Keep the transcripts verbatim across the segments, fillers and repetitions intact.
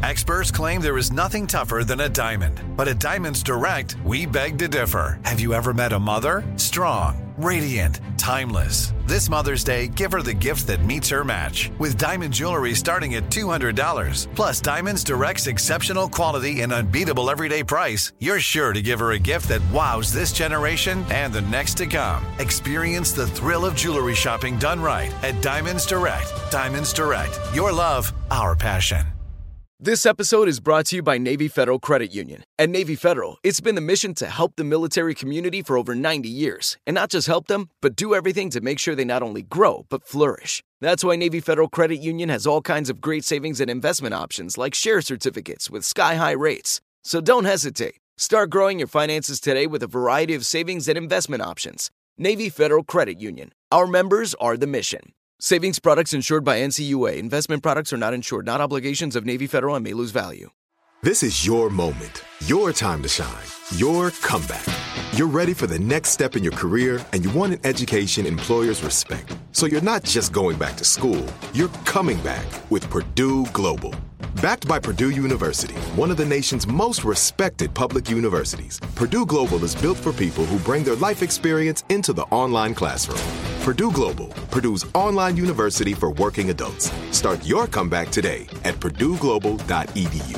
Experts claim there is nothing tougher than a diamond. But at Diamonds Direct, we beg to differ. Have you ever met a mother? Strong, radiant, timeless. This Mother's Day, give her the gift that meets her match. With diamond jewelry starting at two hundred dollars. Plus Diamonds Direct's exceptional quality and unbeatable everyday price, you're sure to give her a gift that wows this generation and the next to come. Experience the thrill of jewelry shopping done right at Diamonds Direct. Diamonds Direct. Your love, our passion. This episode is brought to you by Navy Federal Credit Union. At Navy Federal, it's been the mission to help the military community for over ninety years. And not just help them, but do everything to make sure they not only grow, but flourish. That's why Navy Federal Credit Union has all kinds of great savings and investment options like share certificates with sky-high rates. So don't hesitate. Start growing your finances today with a variety of savings and investment options. Navy Federal Credit Union. Our members are the mission. Savings products insured by N C U A. Investment products are not insured, not obligations of Navy Federal and may lose value. This is your moment, your time to shine, your comeback. You're ready for the next step in your career, and you want an education employers respect. So you're not just going back to school, you're coming back with Purdue Global. Backed by Purdue University, one of the nation's most respected public universities, Purdue Global is built for people who bring their life experience into the online classroom. Purdue Global, Purdue's online university for working adults. Start your comeback today at purdue global dot e d u.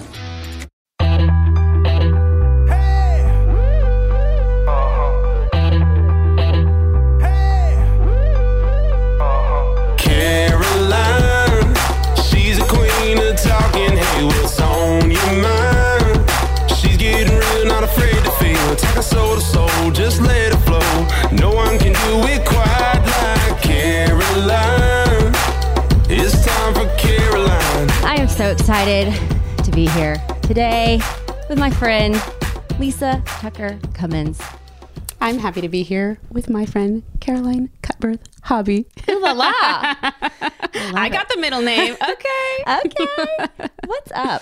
Take a soul to soul, just let it flow. No one can do it quite like Caroline. It's time for Caroline. I am so excited to be here today with my friend Lisa Tucker Cummins. I'm happy to be here with my friend Caroline Cutbirth Hobby. Ooh la la. I got the middle name. Okay. Okay. What's up?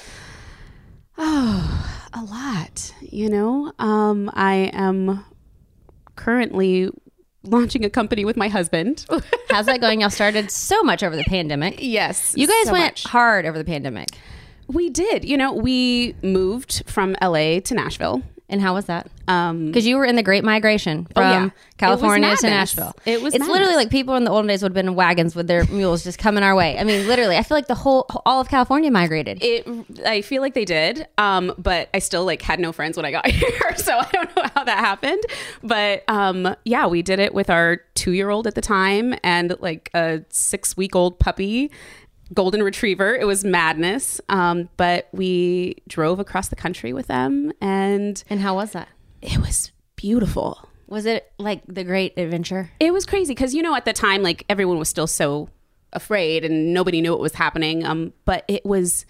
Oh, a lot, you know. Um, I am currently launching a company with my husband. How's that going? Y'all started so much over the pandemic. Yes. You guys so went much. hard over the pandemic. We did. You know, we moved from L A to Nashville. And how was that? Um, Because you were in the Great Migration from oh, yeah. California to Nashville. It was It's madness. literally like people in the olden days would have been in wagons with their mules just coming our way. I mean, literally, I feel like the whole, all of California migrated. It, I feel like they did, um, but I still like had no friends when I got here, so I don't know how that happened. But um, yeah, we did it with our two-year-old at the time and like a six-week-old puppy. Golden retriever. It was madness. Um, but we drove across the country with them, and And how was that? it was beautiful. Was it like the great adventure? It was crazy because, you know, at the time, like everyone was still so afraid and nobody knew what was happening. Um, but it was,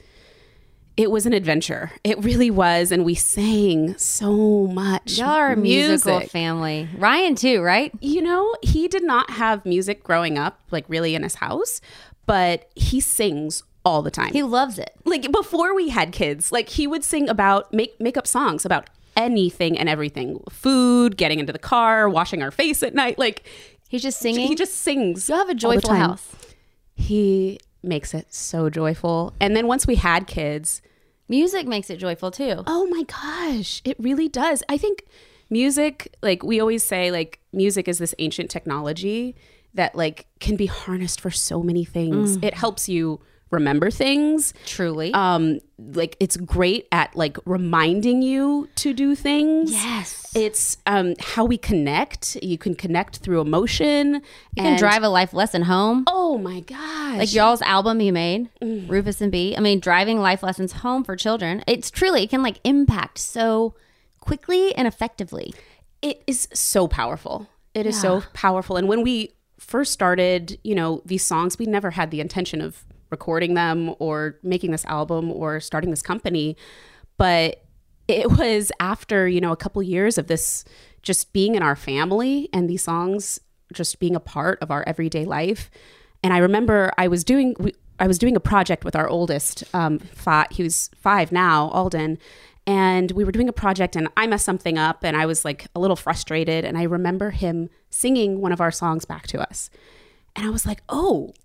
it was an adventure. It really was. And we sang so much. Y'all are a musical music. family. Ryan too, right? You know, he did not have music growing up, like really in his house, but he sings all the time. He loves it. Like before we had kids, like he would sing about, make, make up songs about anything and everything. Food, getting into the car, washing our face at night. Like He's just singing? He just sings. You have a all the joyful time. house. He makes it so joyful. And then once we had kids, Music makes it joyful too. oh my gosh, it really does. I think music, like we always say, like music is this ancient technology that like can be harnessed for so many things. It helps you remember things. Truly. Um, like it's great at like reminding you to do things. Yes. It's um how we connect. You can connect through emotion. You can drive a life lesson home. Oh my gosh. Like y'all's album you made, Rufus and B. I mean, driving life lessons home for children. It's truly, it can like impact so quickly and effectively. It is so powerful. It is Yeah. so powerful. And when we first started, you know, these songs, we never had the intention of recording them or making this album or starting this company. But it was after, you know, a couple years of this just being in our family and these songs just being a part of our everyday life. And I remember I was doing, we, I was doing a project with our oldest, um, five, he was five now, Alden. And we were doing a project and I messed something up and I was like a little frustrated. And I remember him singing one of our songs back to us. And I was like, oh,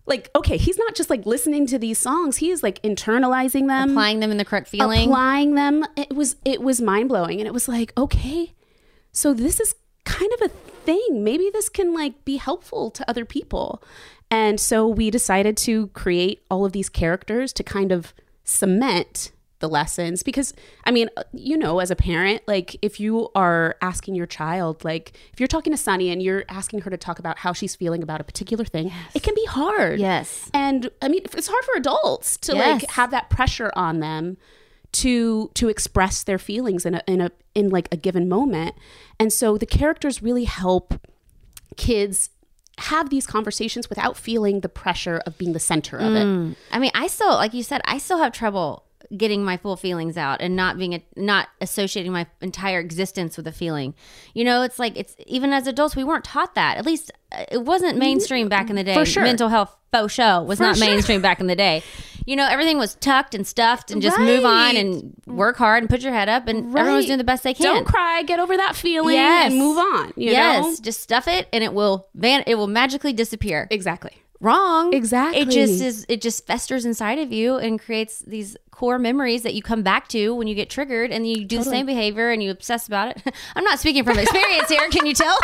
like, okay, he's not just like listening to these songs. He is like internalizing them, applying them in the correct feeling, applying them. It was, it was mind blowing. And it was like, okay, so this is kind of a thing. Maybe this can like be helpful to other people. And so we decided to create all of these characters to kind of cement the lessons, because I mean, you know, as a parent, like if you are asking your child, like if you're talking to Sunny and you're asking her to talk about how she's feeling about a particular thing, yes. it can be hard. Yes. And I mean, it's hard for adults to yes. like have that pressure on them to to express their feelings in a in a in like a given moment. And so the characters really help kids have these conversations without feeling the pressure of being the center of mm. it. I mean, I still, like you said, I still have trouble getting my full feelings out and not being a, not associating my entire existence with a feeling. You know, it's like, it's even as adults, we weren't taught that. At least uh, it wasn't mainstream back in the day. For sure. Mental health faux show was For not sure. mainstream back in the day. You know, everything was tucked and stuffed and just move on Right. and work hard and put your head up, and Right. everyone's doing the best they can. Don't cry, get over that feeling Yes. and move on. You yes, know? just stuff it and it will van. It will magically disappear. Exactly. Wrong. Exactly. It just is. It just festers inside of you and creates these core memories that you come back to when you get triggered, and you do Totally. the same behavior and you obsess about it. I'm not speaking from experience here. Can you tell?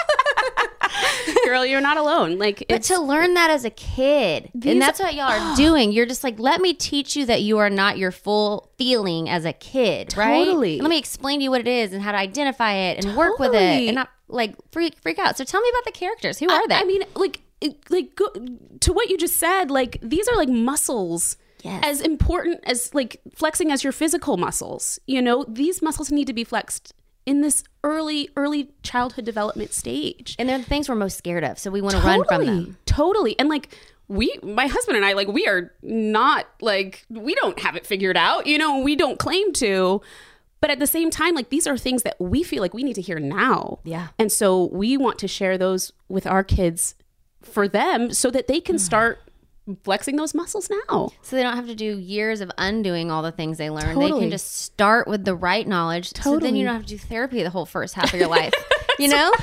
Girl, you're not alone. Like, But it's to learn that as a kid, These- and that's what y'all are doing. You're just like, let me teach you that you are not your full feeling as a kid, right? Totally. And let me explain to you what it is and how to identify it and work with it Totally. and not like freak freak out. So tell me about the characters. Who are they? I, I mean, like, it- like go, to what you just said, like these are like muscles. Yes. As important as like flexing as your physical muscles. You know, these muscles need to be flexed in this early, early childhood development stage. And they're the things we're most scared of. So we want to run from them. Totally. And like we, my husband and I, like we are not like, we don't have it figured out, you know, we don't claim to. But at the same time, like these are things that we feel like we need to hear now. Yeah. And so we want to share those with our kids for them so that they can start flexing those muscles now. So they don't have to do years of undoing all the things they learned. They Totally. can just start with the right knowledge. So then Totally. you don't have to do therapy the whole first half of your life. You know?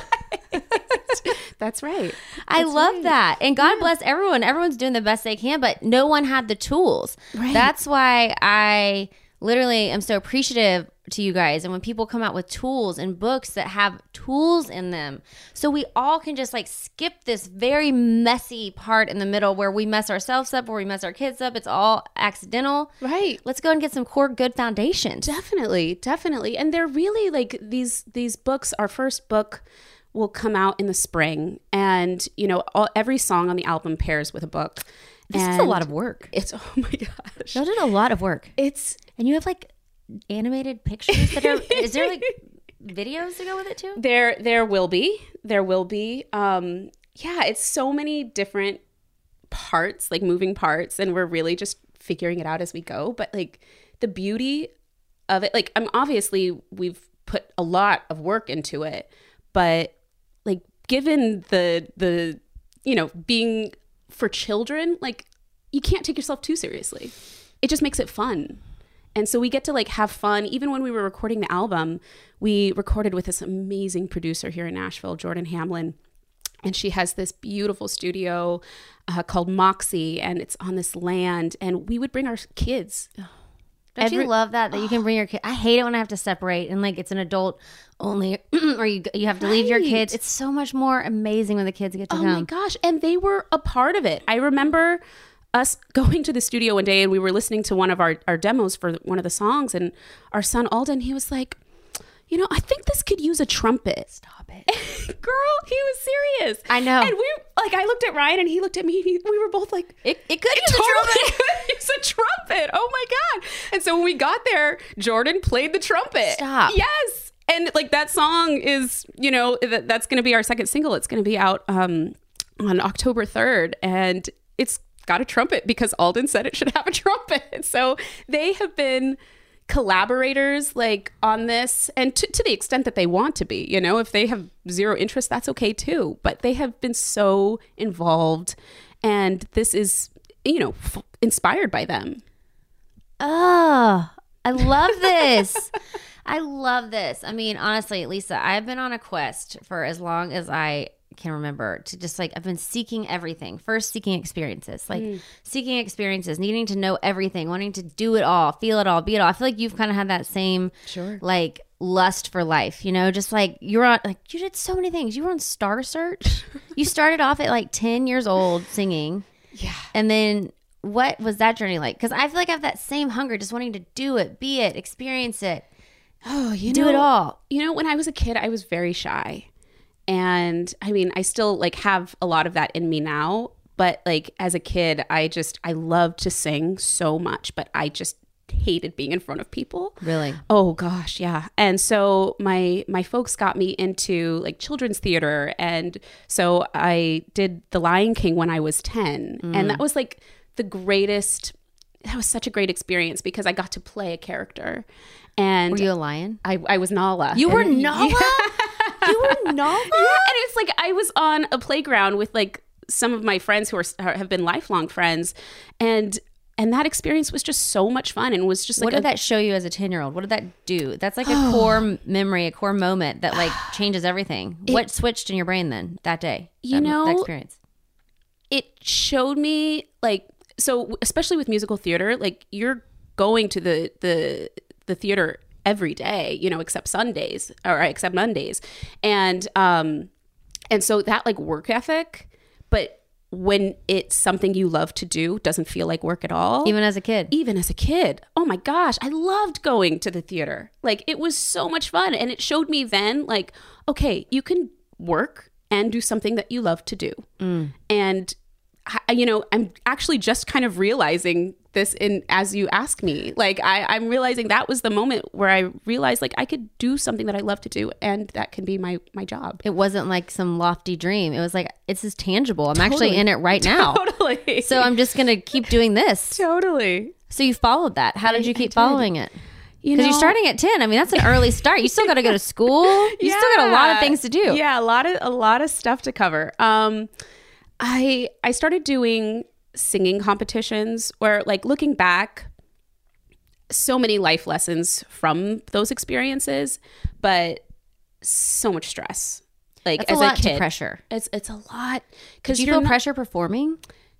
That's right. I That's love right. that. And God bless everyone. Everyone's doing the best they can, but no one had the tools. Right. That's why I literally am so appreciative to you guys. And when people come out with tools and books that have tools in them, so we all can just like skip this very messy part in the middle where we mess ourselves up, where we mess our kids up. It's all accidental. Right. Let's go and get some core good foundations. Definitely, definitely. And they're really like these these books. Our first book will come out in the spring, and you know, all, every song on the album pairs with a book. This is a And lot of work. It's oh my gosh. Y'all did a lot of work. It's And you have like animated pictures that are, is there like videos to go with it too? there there will be there will be um yeah, it's so many different parts, like moving parts, and we're really just figuring it out as we go. But like the beauty of it, like I'm obviously we've put a lot of work into it, but like given the the you know being for children, like you can't take yourself too seriously. It just makes it fun. And so we get to like have fun. Even when we were recording the album, we recorded with this amazing producer here in Nashville, Jordan Hamlin. And she has this beautiful studio uh, called Moxie, and it's on this land. And we would bring our kids. Don't Every- you love that that you can bring your kid? I hate it when I have to separate and like it's an adult only, or you you have to leave your Right. kids. It's so much more amazing when the kids get to Oh come. my gosh. And they were a part of it. I remember us going to the studio one day and we were listening to one of our, our demos for one of the songs, and our son Alden, he was like, you know, I think this could use a trumpet. Stop it. Girl, he was serious. I know. And we like I looked at Ryan and he looked at me and he, we were both like, It, it could use a totally trumpet. could use a trumpet. Oh my God. And so when we got there, Jordan played the trumpet. Stop. Yes. And like that song is, you know, that, that's going to be our second single. It's going to be out um, on October third. And it's got a trumpet because Alden said it should have a trumpet. So they have been collaborators like on this, and to, to the extent that they want to be. You know, if they have zero interest, that's okay too. But they have been so involved, and this is, you know, f- inspired by them. Oh, I love this. I love this. I mean, honestly, Lisa, I've been on a quest for as long as I can remember to just like, I've been seeking everything. First, seeking experiences, like mm. seeking experiences, needing to know everything, wanting to do it all, feel it all, be it all. I feel like you've kind of had that same sure. like lust for life, you know, just like you're on, like you did so many things. You were on Star Search. You started off at like ten years old singing. Yeah. And then what was that journey like? Because I feel like I have that same hunger, just wanting to do it, be it, experience it. Oh, you do know, it all. You know, when I was a kid, I was very shy. And I mean, I still like have a lot of that in me now. But like as a kid, I just, I loved to sing so much, but I just hated being in front of people. Really? Oh gosh, yeah. And so my my folks got me into like children's theater. And so I did The Lion King when I was ten. Mm. And that was like the greatest, that was such a great experience because I got to play a character. And were you a lion? I, I was Nala. You were and, Nala? Yeah. You were Nala? Yeah, and it's like I was on a playground with like some of my friends who are have been lifelong friends, and and that experience was just so much fun and was just like what did a, that show you as a ten-year-old? What did that do? That's like a core memory, a core moment that like changes everything. It, what switched in your brain then that day? You that, know, that experience. It showed me like so, especially with musical theater, like you're going to the the the theater every day, you know, except Sundays or except Mondays. And, um, and so that like work ethic, but when it's something you love to do, doesn't feel like work at all. Even as a kid. Even as a kid. Oh my gosh. I loved going to the theater. Like it was so much fun. And it showed me then like, okay, you can work and do something that you love to do. Mm. And I, you know, I'm actually just kind of realizing this in as you ask me, like I, I'm realizing that was the moment where I realized like I could do something that I love to do, and that can be my my job. It wasn't like some lofty dream. It was like it's just tangible. I'm Totally. actually in it right now. Totally. So I'm just gonna keep doing this. Totally. So you followed that. How did you keep did. following it? You Because know, you're starting at ten. I mean, that's an early start. You still got to go to school. You yeah. still got a lot of things to do. Yeah, a lot of a lot of stuff to cover. Um, I I started doing singing competitions where, like, looking back, so many life lessons from those experiences, but so much stress. Like That's as a lot a kid, to pressure. It's it's a lot Did because you you're feel not, pressure performing?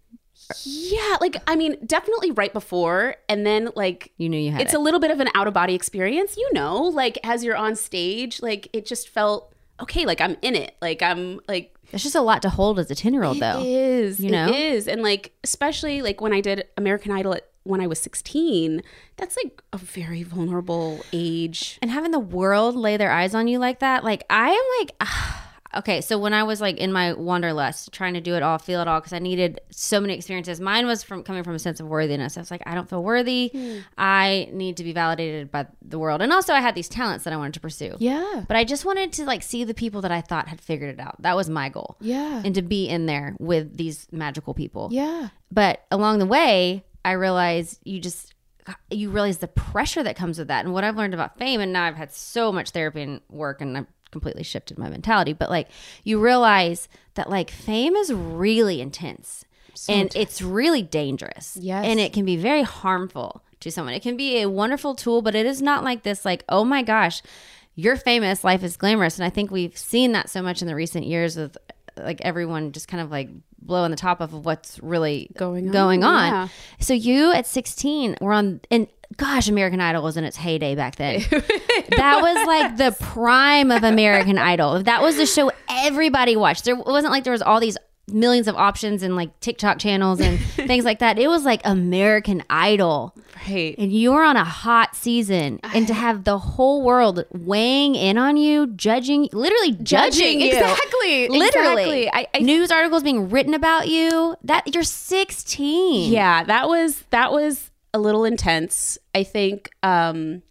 Yeah, like I mean, definitely right before, and then like You knew you had it's it. a little bit of an out of body experience, you know. Like as you're on stage, like it just felt okay. Like I'm in it. Like I'm like. It's just a lot to hold as a ten-year-old, though. It is. You know? It is. And like, especially like when I did American Idol at, when I was sixteen, that's like a very vulnerable age. And having the world lay their eyes on you like that, like I am like, ah. Okay, so when I was like in my wanderlust, trying to do it all, feel it all, because I needed so many experiences. Mine was from coming from a sense of worthiness. I was like, I don't feel worthy. Mm. I need to be validated by the world. And also I had these talents that I wanted to pursue. Yeah. But I just wanted to like see the people that I thought had figured it out. That was my goal. Yeah. And to be in there with these magical people. Yeah. But along the way, I realized you just, you realize the pressure that comes with that. And what I've learned about fame, and now I've had so much therapy and work, and I've completely shifted my mentality, but like you realize that like fame is really intense so and intense. It's really dangerous. Yes. And it can be very harmful to someone. It can be a wonderful tool, but it is not like this like, oh my gosh, you're famous, life is glamorous. And I think we've seen that so much in the recent years with like everyone just kind of like blowing the top off of what's really going on. Going on. Yeah. So you at sixteen were on, and gosh, American Idol was in its heyday back then. That was like the prime of American Idol. That was the show everybody watched. There it wasn't like there was all these millions of options and like TikTok channels and things like that. It was like American Idol. Right. And you were on a hot season. And to have the whole world weighing in on you, judging, literally judging, Judging you. Exactly. Literally. Exactly. I, I, News articles being written about you. That you're sixteen. Yeah, that was that was a little intense. I think um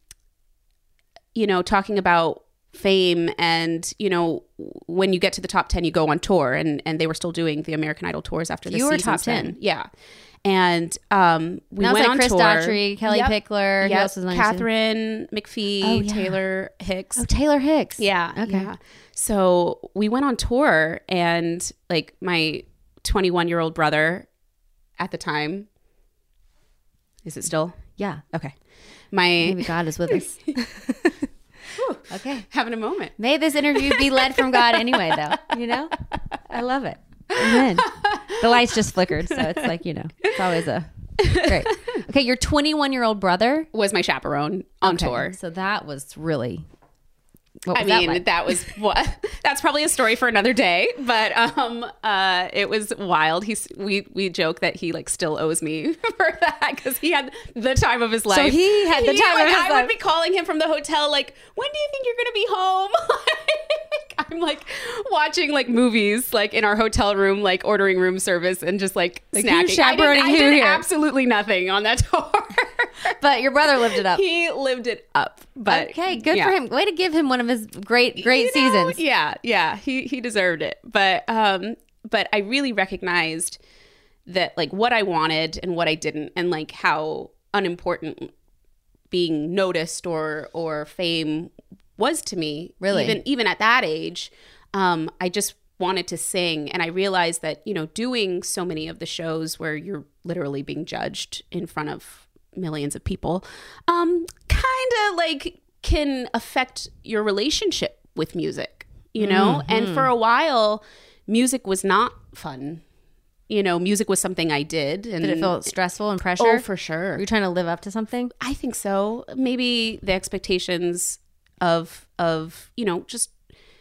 you know, talking about fame and, you know, when you get to the top ten, you go on tour, and, and they were still doing the American Idol tours after the You were season top ten. Yeah. And um, we And that was went like on Chris tour. Daughtry, Kelly Yep. Pickler. Who Yep. else was on your season? Catherine McPhee, Oh, yeah. Taylor Hicks. Oh, Taylor Hicks. Yeah. Okay. Yeah. So we went on tour, and like my twenty-one year old brother at the time, is it still? Yeah. Okay. My Maybe God is with us. Okay. having a moment. May this interview be led from God anyway, though, you know? I love it. Amen. The lights just flickered, so it's like, you know, it's always a great. Okay, your twenty-one-year-old brother Was my chaperone on Okay, tour. So that was really. What I was that mean, like? that was what. That's probably a story for another day. But um, uh, it was wild. He's we we joke that he like still owes me for that because he had the time of his life. he had the time like, of his I life. would be calling him from the hotel like, when do you think you're gonna be home? I'm like watching like movies like in our hotel room, like ordering room service and just like, Like, snacking. who's chaperoning I did, I who did here? absolutely nothing on that tour. But your brother lived it up. He lived it up. But Okay, good yeah. for him. Way to give him one of his great, great You know, seasons. Yeah, yeah, he he deserved it. But um, but I really recognized that like what I wanted and what I didn't, and like how unimportant being noticed or or fame was to me. Really? even even at that age, um, I just wanted to sing, and I realized that you know doing so many of the shows where you're literally being judged in front of millions of people, um, kind of like can affect your relationship with music, you know? Mm-hmm. And for a while, music was not fun. You know, music was something I did. And Did it feel stressful and pressure? Oh, for sure. Were you trying to live up to something? I think so. Maybe the expectations of, of you know, just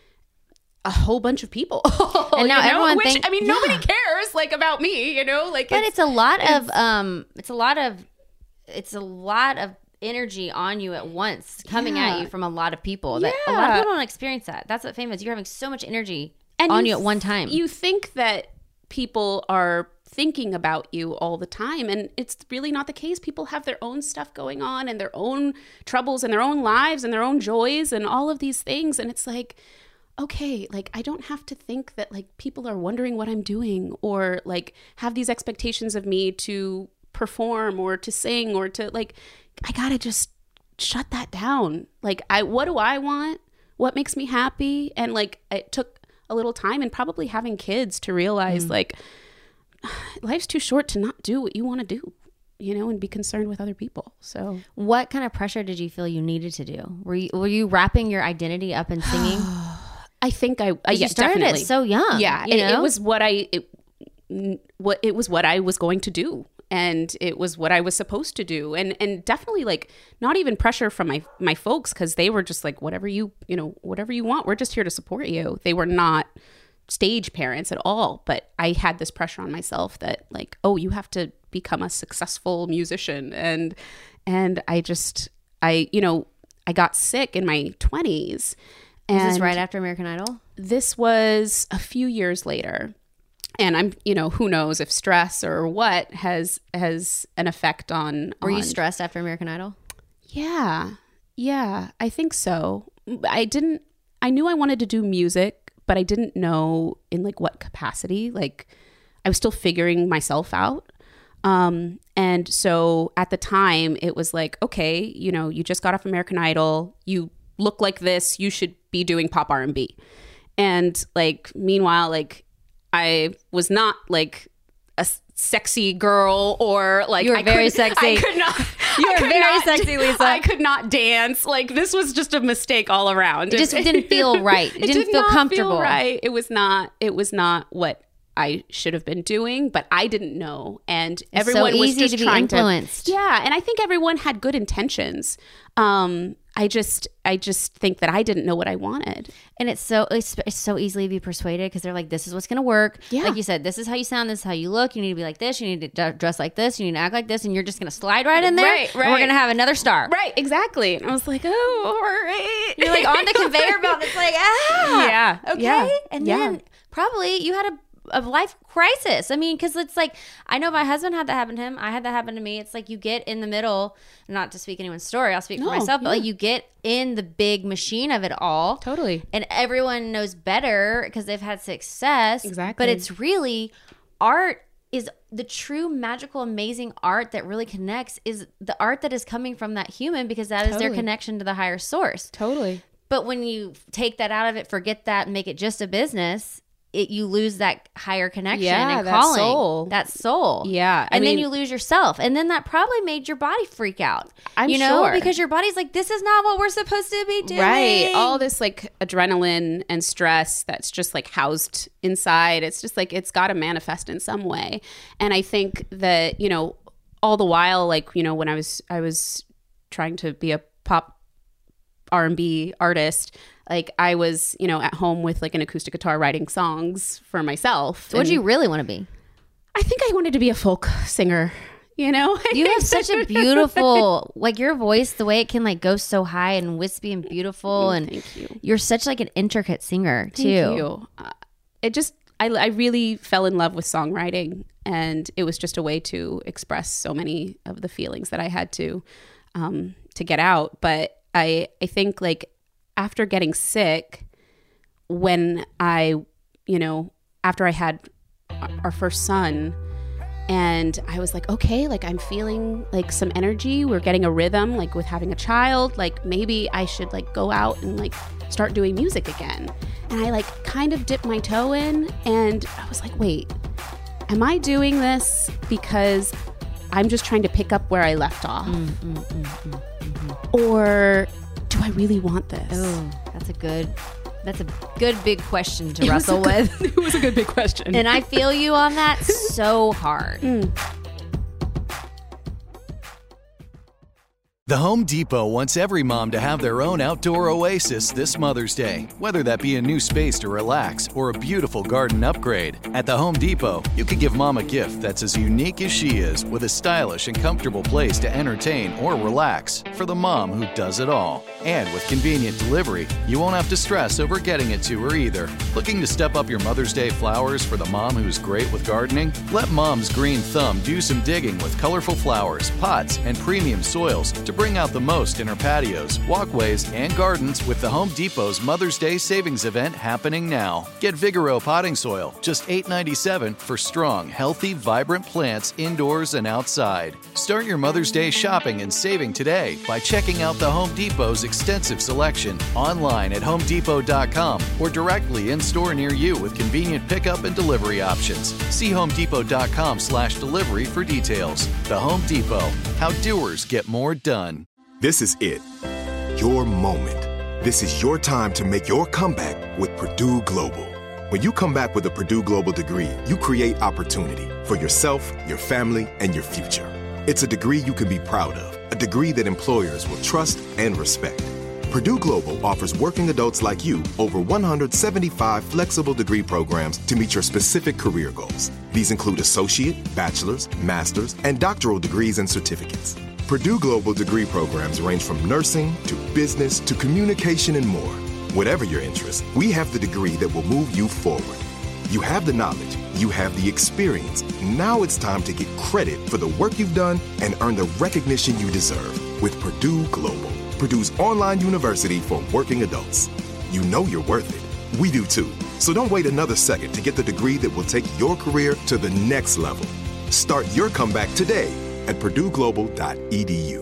a whole bunch of people. And now you know? everyone Which, think- I mean, nobody yeah. cares, like, about me, you know? Like, But it's a lot of um it's a lot of it's a lot of energy on you at once coming Yeah. at you from a lot of people that a lot of Yeah. people don't experience that. That's what fame is. You're having so much energy and on you you at one time. You think that people are thinking about you all the time, and it's really not the case. People have their own stuff going on and their own troubles and their own lives and their own joys and all of these things, and it's like, okay, like I don't have to think that like people are wondering what I'm doing or like have these expectations of me to perform or to sing or to like, I gotta just shut that down. Like, I, what do I want? What makes me happy? And like, it took a little time and probably having kids to realize mm. like, life's too short to not do what you want to do, you know, and be concerned with other people. So what kind of pressure did you feel you needed to do? Were you, were you wrapping your identity up in singing? I think I, uh, you yeah, started definitely. it so young. Yeah. you It, know? it was what I, it, what it was what I was going to do. And it was what I was supposed to do. And and definitely like not even pressure from my my folks, because they were just like, whatever you, you know, whatever you want, we're just here to support you. They were not stage parents at all. But I had this pressure on myself that like, oh, you have to become a successful musician. And and I just, I, you know, I got sick in my twenties. Was And this right after American Idol? This was a few years later. And I'm, you know, who knows if stress or what has has an effect on. Were on, you stressed after American Idol? Yeah, yeah, I think so. I didn't. I knew I wanted to do music, but I didn't know in like what capacity. Like, I was still figuring myself out. Um, and so at the time, it was like, okay, you know, you just got off American Idol. You look like this. You should be doing pop R and B. And like, meanwhile, like. I was not like a sexy girl or like you were I very could, sexy. I could not. You were very not, sexy, Lisa. I could not dance. Like this was just a mistake all around. It just didn't feel right. It, It didn't did feel not comfortable. Feel right. It was not. It was not what I should have been doing, but I didn't know, and everyone so was easy just to be trying influenced. to. Yeah, and I think everyone had good intentions. Um, I just, I just think that I didn't know what I wanted. And it's so it's, it's so easily to be persuaded because they're like, this is what's going to work. Yeah. Like you said, this is how you sound. This is how you look. You need to be like this. You need to d- dress like this. You need to act like this. And you're just going to slide right in there. Right, And we're right. going to have another star. Right, exactly. And I was like, oh, all right. You're like on the conveyor belt. It's like, ah. Yeah, Okay. yeah, And yeah. then probably you had a a life crisis. I mean, because it's like, I know my husband had that happen to him. I had that happen to me. It's like you get in the middle, not to speak anyone's story, I'll speak for No, myself, but yeah. like you get in the big machine of it all. Totally. And everyone knows better because they've had success. Exactly. But it's really, art is the true magical, amazing art that really connects is the art that is coming from that human because that is their Totally. connection to the higher source. Totally. But when you take that out of it, forget that, and make it just a business, it you lose that higher connection Yeah, and that calling. soul. That soul. Yeah, I and then mean- you lose yourself. And then that probably made your body freak out. I'm you know, sure. because your body's like, this is not what we're supposed to be doing. Right. All this like adrenaline and stress that's just like housed inside. It's just like it's got to manifest in some way. And I think that, you know, all the while, like, you know, when I was I was trying to be a pop R and B artist, like I was, you know, at home with like an acoustic guitar writing songs for myself. So what do you And really want to be? I think I wanted to be a folk singer, you know? You have such a beautiful, like your voice, the way it can like go so high and wispy and beautiful. And Thank you. You're such like an intricate singer too. Thank you. Uh, it just, I, I really fell in love with songwriting, and it was just a way to express so many of the feelings that I had to, um, to get out. But I, I think like after getting sick, when I, you know, after I had our first son, and I was like, okay, like I'm feeling like some energy. We're getting a rhythm, like with having a child. Like maybe I should like go out and like start doing music again. And I like kind of dipped my toe in, and I was like, wait, am I doing this because I'm just trying to pick up where I left off? Mm, mm, mm, mm, mm. Or do I really want this? Oh, that's a good, that's a good big question to It was a wrestle good- with. It was a good big question. And I feel you on that so hard. The Home Depot wants every mom to have their own outdoor oasis this Mother's Day, whether that be a new space to relax or a beautiful garden upgrade. At the Home Depot, you could give mom a gift that's as unique as she is, with a stylish and comfortable place to entertain or relax for the mom who does it all. And with convenient delivery, you won't have to stress over getting it to her either. Looking to step up your Mother's Day flowers for the mom who's great with gardening? Let Mom's Green Thumb do some digging with colorful flowers, pots, and premium soils to bring out the most in her patios, walkways, and gardens with the Home Depot's Mother's Day Savings Event happening now. Get Vigoro potting soil, just eight dollars and ninety-seven cents for strong, healthy, vibrant plants indoors and outside. Start your Mother's Day shopping and saving today by checking out the Home Depot's extensive selection online at home depot dot com or directly in store near you with convenient pickup and delivery options. See home depot dot com slash delivery for details. The Home Depot, how doers get more done. This is it. Your moment. This is your time to make your comeback with Purdue Global. When you come back with a Purdue Global degree, you create opportunity for yourself, your family, and your future. It's a degree you can be proud of, a degree that employers will trust and respect. Purdue Global offers working adults like you over one hundred seventy-five flexible degree programs to meet your specific career goals. These include associate, bachelor's, master's, and doctoral degrees and certificates. Purdue Global degree programs range from nursing to business to communication and more. Whatever your interest, we have the degree that will move you forward. You have the knowledge, you have the experience. Now it's time to get credit for the work you've done and earn the recognition you deserve with Purdue Global, Purdue's online university for working adults. You know you're worth it. We do too. So don't wait another second to get the degree that will take your career to the next level. Start your comeback today at purdue global dot e d u.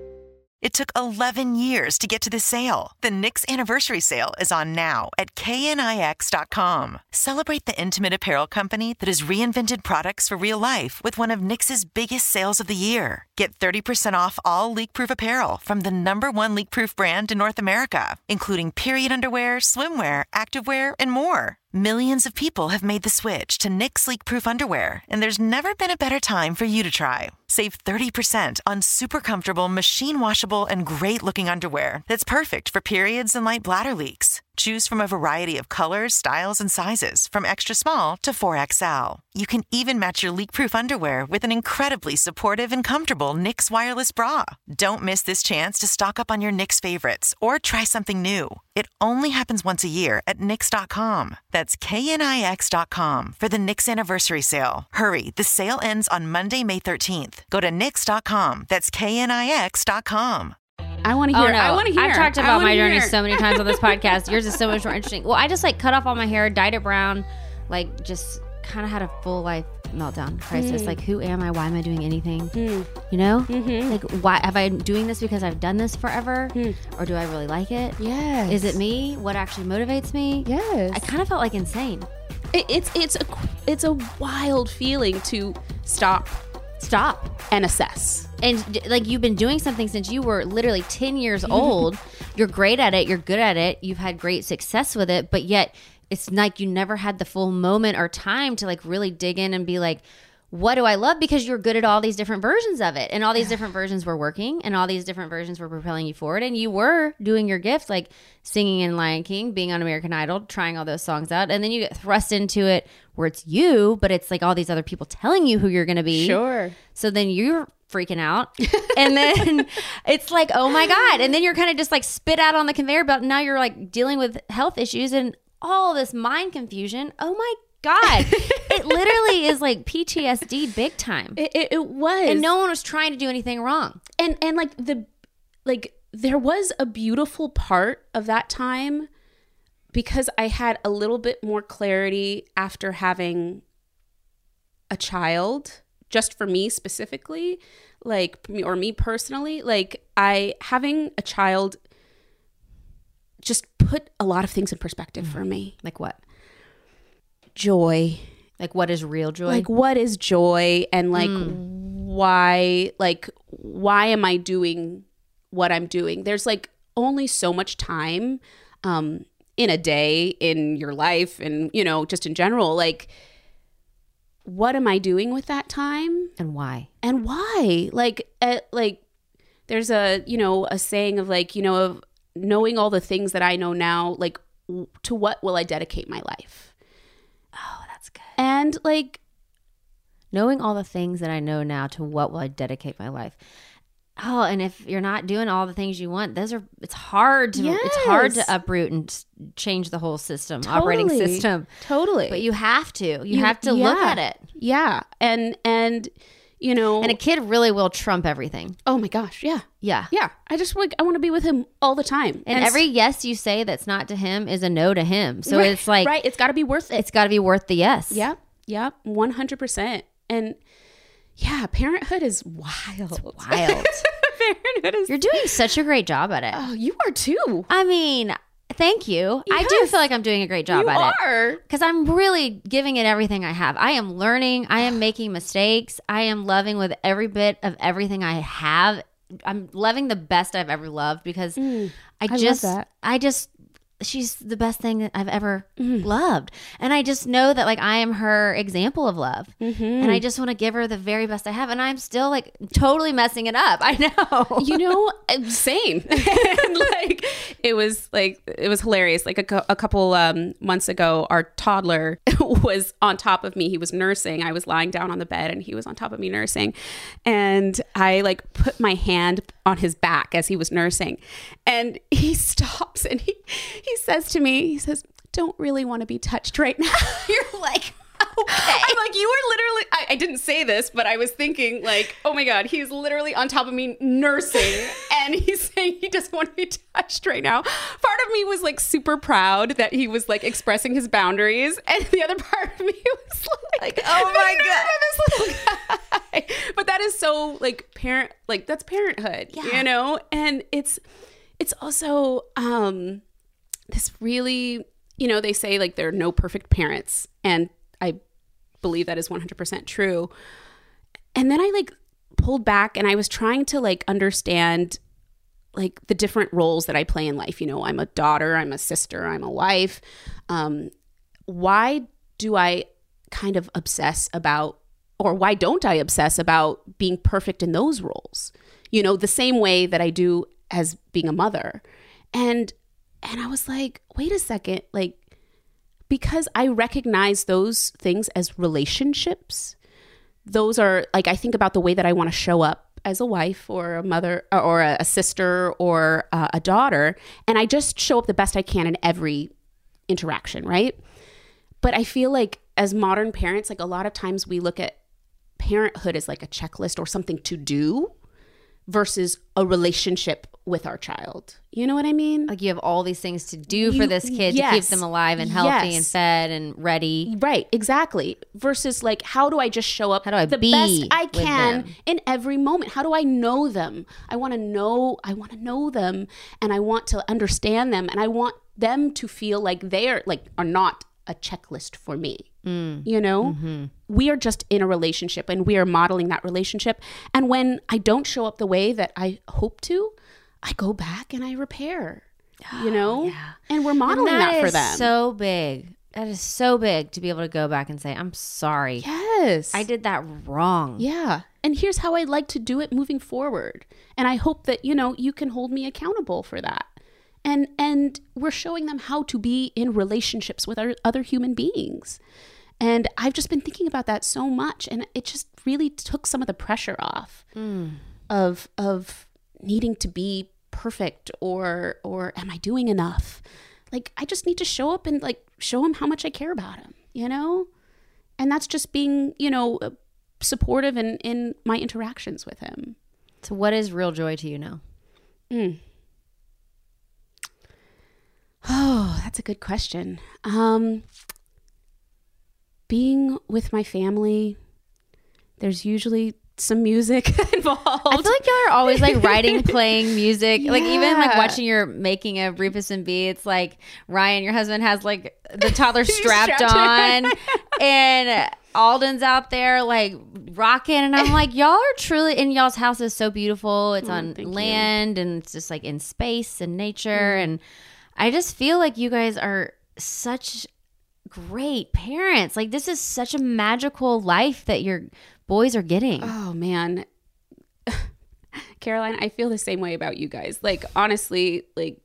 It took eleven years to get to this sale. The Knix Anniversary Sale is on now at K N I X dot com. Celebrate the intimate apparel company that has reinvented products for real life with one of Knix's biggest sales of the year. Get thirty percent off all leak-proof apparel from the number one leak-proof brand in North America, including period underwear, swimwear, activewear, and more. Millions of people have made the switch to Knix leak-proof underwear, and there's never been a better time for you to try. Save thirty percent on super comfortable, machine-washable, and great-looking underwear that's perfect for periods and light bladder leaks. Choose from a variety of colors, styles, and sizes, from extra small to four X L. You can even match your leak-proof underwear with an incredibly supportive and comfortable Knix wireless bra. Don't miss this chance to stock up on your Knix favorites or try something new. It only happens once a year at Knix dot com. That's K N I X dot com for the Knix Anniversary Sale. Hurry, the sale ends on Monday, May thirteenth. Go to Knix dot com. That's K N I X dot com. I want to Oh hear. no! I want to hear. I've talked I about wanna my journey hear. so many times on this podcast. Yours is so much more interesting. Well, I just like cut off all my hair, dyed it brown, like just kind of had a full life meltdown crisis. Mm. Like, who am I? Why am I doing anything? Mm. You know, Mm-hmm. like why have I doing this because I've done this forever, Mm. or do I really like it? Yes. Is it me? What actually motivates me? Yes. I kind of felt like insane. It It, it's it's a it's a wild feeling to stop Stop. and assess. And d- like you've been doing something since you were literally ten years old. You're great at it. You're good at it. You've had great success with it. But yet it's like you never had the full moment or time to like really dig in and be like, what do I love? Because you're good at all these different versions of it. And all these different versions were working. And all these different versions were propelling you forward. And you were doing your gift, like singing in Lion King, being on American Idol, trying all those songs out. And then you get thrust into it where it's you, but it's like all these other people telling you who you're going to be. Sure. So then you're freaking out. And then it's like, oh my God. And then you're kind of just like spit out on the conveyor belt. And now you're like dealing with health issues and all this mind confusion. Oh my God. It literally is like P T S D big time. It, it, it was. And no one was trying to do anything wrong. And and like the like there was a beautiful part of that time because I had a little bit more clarity after having a child, just for me specifically, like me or me personally, like I having a child just put a lot of things in perspective for me. Like what? Joy. Like what is real joy? Like what is joy, and like mm. why like why am I doing what I'm doing? There's like only so much time um in a day, in your life, and you know, just in general, like what am I doing with that time? And why? And why? Like uh, like there's a, you know, a saying of like, you know, of knowing all the things that I know now, like w- to what will I dedicate my life? Oh, that's good. And like knowing all the things that I know now, to what will I dedicate my life? Oh, and if you're not doing all the things you want, those are, it's hard to, yes. it's hard to uproot and s- change the whole system, Totally. operating system. Totally. But you have to, you, You- have to yeah. look at it. Yeah. And, and, you know, And a kid really will trump everything. oh my gosh. Yeah. Yeah. Yeah. I just like, I want to be with him all the time. And every yes you say that's not to him is a no to him. So right, it's like, right. It's got to be worth it. it's got to be worth the yes. Yeah. Yeah. one hundred percent. And yeah, parenthood is wild. Wild. Parenthood is. You're doing such a great job at it. Oh, you are too. I mean, thank you. I do Yes. feel like I'm doing a great job You at it. are. Because I'm really giving it everything I have. I am learning. I am making mistakes. I am loving with every bit of everything I have. I'm loving the best I've ever loved because I I love just, that. I just, she's the best thing that I've ever loved. And I just know that like I am her example of love. And I just want to give her the very best I have. And I'm still like totally messing it up. I know. You know, same. And like it was like it was hilarious. Like a, cou- a couple um, months ago, our toddler was on top of me. He was nursing. I was lying down on the bed, and he was on top of me nursing. And I like put my hand on his back as he was nursing, and he stops and he he says to me, he says, "Don't really want to be touched right now." You're like, okay. I'm like, you were literally, I, I didn't say this, but I was thinking like, oh my God, he's literally on top of me nursing and he's saying he doesn't want to be touched right now. Part of me was like super proud that he was like expressing his boundaries. And the other part of me was like, Like, oh my God. this little guy. But that is so like parent, like that's parenthood, Yeah. you know? And it's, it's also um, this really, you know, they say like there are no perfect parents. And I believe that is one hundred percent true. And then I like pulled back and I was trying to like understand like the different roles that I play in life. You know, I'm a daughter, I'm a sister, I'm a wife. Um, why do I kind of obsess about, or why don't I obsess about being perfect in those roles? You know, the same way that I do as being a mother. And and I was like, wait a second, like, because I recognize those things as relationships. Those are like, I think about the way that I want to show up as a wife or a mother or a, a sister or a, a daughter. And I just show up the best I can in every interaction, right? But I feel like as modern parents, like a lot of times we look at parenthood as like a checklist or something to do versus a relationship with our child. You know what I mean? Like you have all these things to do You- for this kid to keep yes. them alive and healthy Yes. and fed and ready. Right, exactly. Versus like, how do I just show up How do I the be best I with can them? in every moment? How do I know them? I want to know, I want to know them and I want to understand them and I want them to feel like they're like, are not a checklist for me. Mm. You know, mm-hmm. we are just in a relationship and we are modeling that relationship. And when I don't show up the way that I hope to, I go back and I repair, oh, you know, yeah. and we're modeling and that, that for them. So big. That is so big to be able to go back and say, I'm sorry. Yes. I did that wrong. Yeah. And here's how I'd like to do it moving forward. And I hope that, you know, you can hold me accountable for that. And and we're showing them how to be in relationships with our other human beings. And I've just been thinking about that so much. And it just really took some of the pressure off mm. of of needing to be perfect or or am I doing enough? Like, I just need to show up and like show him how much I care about him, you know? And that's just being, you know, supportive in, in my interactions with him. So what is real joy to you now? Mm. Oh, that's a good question. Um, being with my family, there's usually some music involved. I feel like y'all are always like writing, playing music. Yeah. Like even like watching your making of Rufus and Bee, it's like Ryan, your husband, has like the toddler strapped, strapped on and Alden's out there like rocking. And I'm like, y'all are truly, and y'all's house is so beautiful. It's oh, on land you. And it's just like in space and nature. Mm. And I just feel like you guys are such great parents. Like this is such a magical life that your boys are getting. Oh man. Caroline, I feel the same way about you guys. Like honestly, like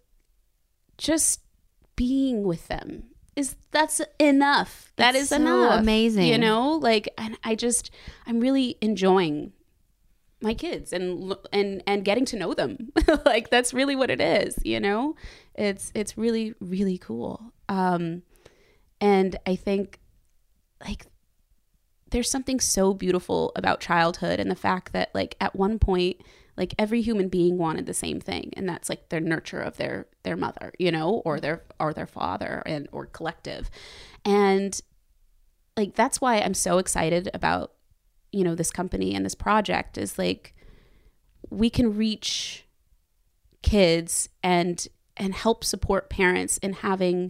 just being with them is that's enough. That it's is so enough. Amazing. You know, like, and I just I'm really enjoying my kids and and and getting to know them. Like that's really what it is, you know? It's it's really really cool. Um and I think like there's something so beautiful about childhood and the fact that like at one point like every human being wanted the same thing, and that's like their nurture of their their mother, you know, or their or their father and or collective. And like that's why I'm so excited about, you know, this company and this project is like we can reach kids and and help support parents in having,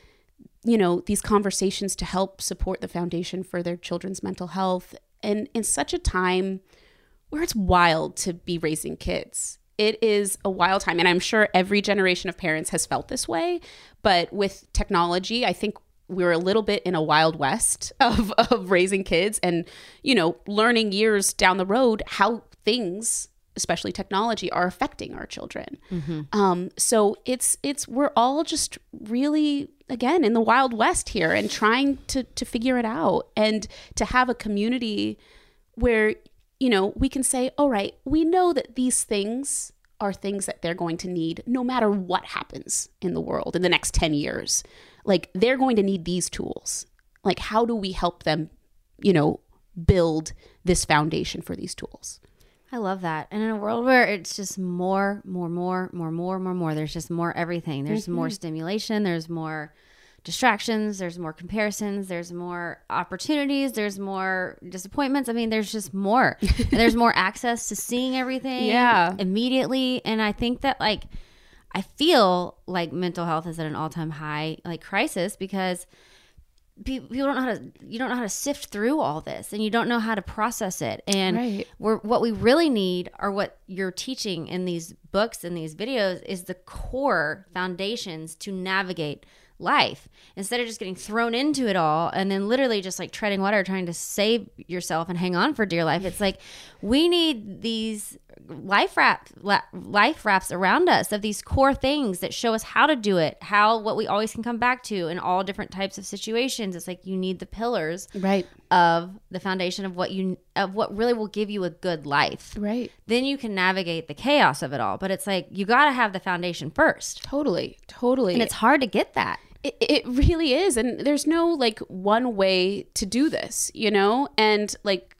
you know, these conversations to help support the foundation for their children's mental health. And in such a time where it's wild to be raising kids, it is a wild time. And I'm sure every generation of parents has felt this way. But with technology, I think we're a little bit in a wild west of, of raising kids and, you know, learning years down the road how things, especially technology, are affecting our children. Mm-hmm. Um, so it's it's we're all just really, again, in the Wild West here and trying to to figure it out and to have a community where, you know, we can say, all right, we know that these things are things that they're going to need no matter what happens in the world in the next ten years. Like they're going to need these tools. Like how do we help them, you know, build this foundation for these tools? I love that. And in a world where it's just more, more, more, more, more, more, more, there's just more everything. There's mm-hmm. more stimulation. There's more distractions. There's more comparisons. There's more opportunities. There's more disappointments. I mean, there's just more. And there's more access to seeing everything yeah. immediately. And I think that like, I feel like mental health is at an all-time high, like crisis, because people don't know how to, you don't know how to sift through all this, and you don't know how to process it. And right. we're, what we really need, or what you're teaching in these books and these videos, is the core foundations to navigate life, instead of just getting thrown into it all and then literally just like treading water trying to save yourself and hang on for dear life. It's like we need these life wrap life wraps around us of these core things that show us how to do it, how what we always can come back to in all different types of situations. It's like you need the pillars right of the foundation of what you of what really will give you a good life. Right. Then you can navigate the chaos of it all. But it's like you got to have the foundation first. Totally. Totally. And it's hard to get that. It, it really is. And there's no like one way to do this, you know? And like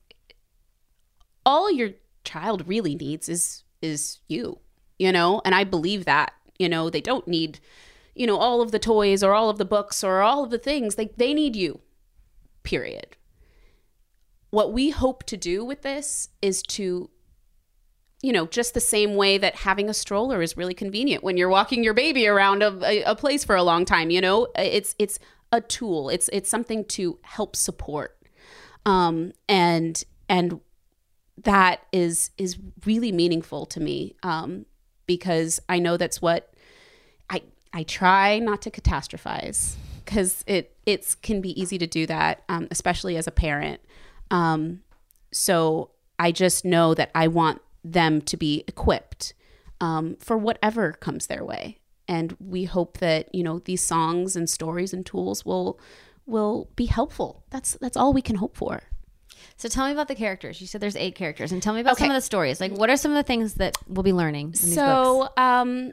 all your child really needs is is you, you know? And I believe that, you know, they don't need, you know, all of the toys or all of the books or all of the things. Like they need you, period. What we hope to do with this is to, you know, just the same way that having a stroller is really convenient when you're walking your baby around a, a, a place for a long time, you know, it's it's a tool. It's it's something to help support, um, and and that is is really meaningful to me, um, because I know that's what I I try not to catastrophize, because it it's can be easy to do that, um, especially as a parent. Um, so I just know that I want them to be equipped um, for whatever comes their way. And we hope that, you know, these songs and stories and tools will will be helpful. That's that's all we can hope for. So tell me about the characters. You said there's eight characters, and tell me about Okay. some of the stories. Like, what are some of the things that we'll be learning in these So, books? um,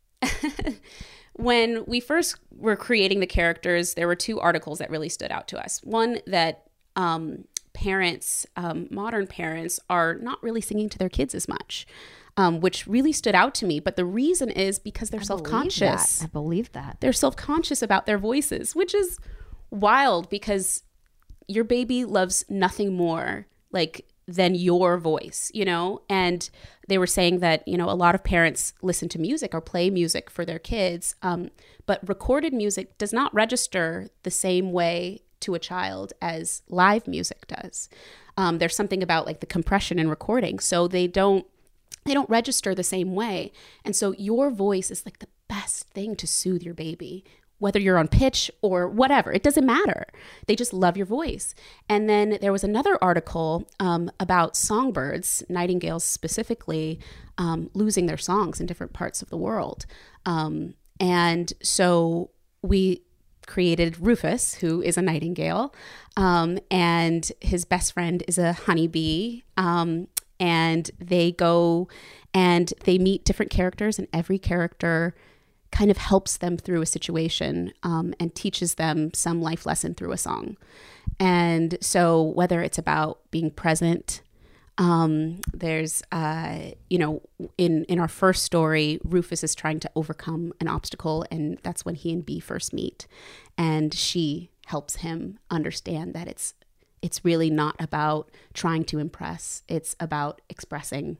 when we first were creating the characters, there were two articles that really stood out to us. One that um, parents, um, modern parents, are not really singing to their kids as much. Um, which really stood out to me. But the reason is because they're I self-conscious. believe that. I believe that. They're self-conscious about their voices, which is wild, because your baby loves nothing more like than your voice, you know? And they were saying that, you know, a lot of parents listen to music or play music for their kids, um, but recorded music does not register the same way to a child as live music does. Um, there's something about like the compression in recording. So they don't They don't register the same way. And so your voice is like the best thing to soothe your baby, whether you're on pitch or whatever. It doesn't matter. They just love your voice. And then there was another article um, about songbirds, nightingales specifically, um, losing their songs in different parts of the world. Um, and so we created Rufus, who is a nightingale, um, and his best friend is a honeybee. Um, And they go and they meet different characters, and every character kind of helps them through a situation um, and teaches them some life lesson through a song. And so whether it's about being present, um, there's, uh, you know, in, in our first story, Rufus is trying to overcome an obstacle, and that's when he and Bee first meet. And she helps him understand that it's It's really not about trying to impress. It's about expressing.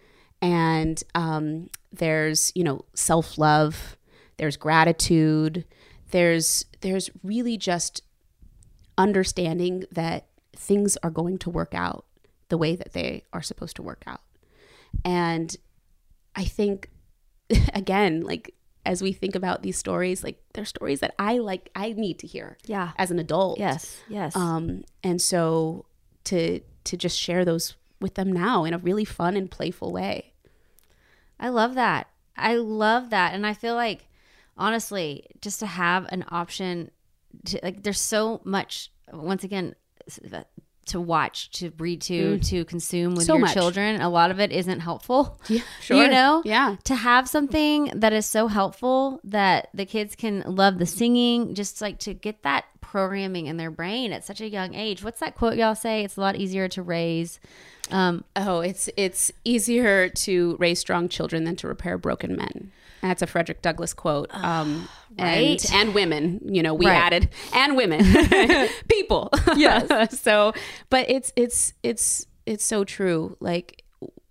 And um, there's, you know, self-love. There's gratitude. There's there's really just understanding that things are going to work out the way that they are supposed to work out. And I think, again, like, as we think about these stories, like, they're stories that I like, I need to hear Yeah. as an adult. Yes, yes. Um, and so to to just share those with them now in a really fun and playful way. I love that. I love that. And I feel like, honestly, just to have an option, to, like, there's so much, once again, to watch, to read to, mm. to consume with so your much. children. A lot of it isn't helpful. Yeah, sure. You know? Yeah. To have something that is so helpful that the kids can love the singing, just like to get that programming in their brain at such a young age. What's that quote y'all say? It's a lot easier to raise. Um, oh, it's it's easier to raise strong children than to repair broken men. That's a Frederick Douglass quote. Um, right. And, and women, you know, we Right. added, and women, people. Yes. So, but it's, it's, it's, it's so true. Like,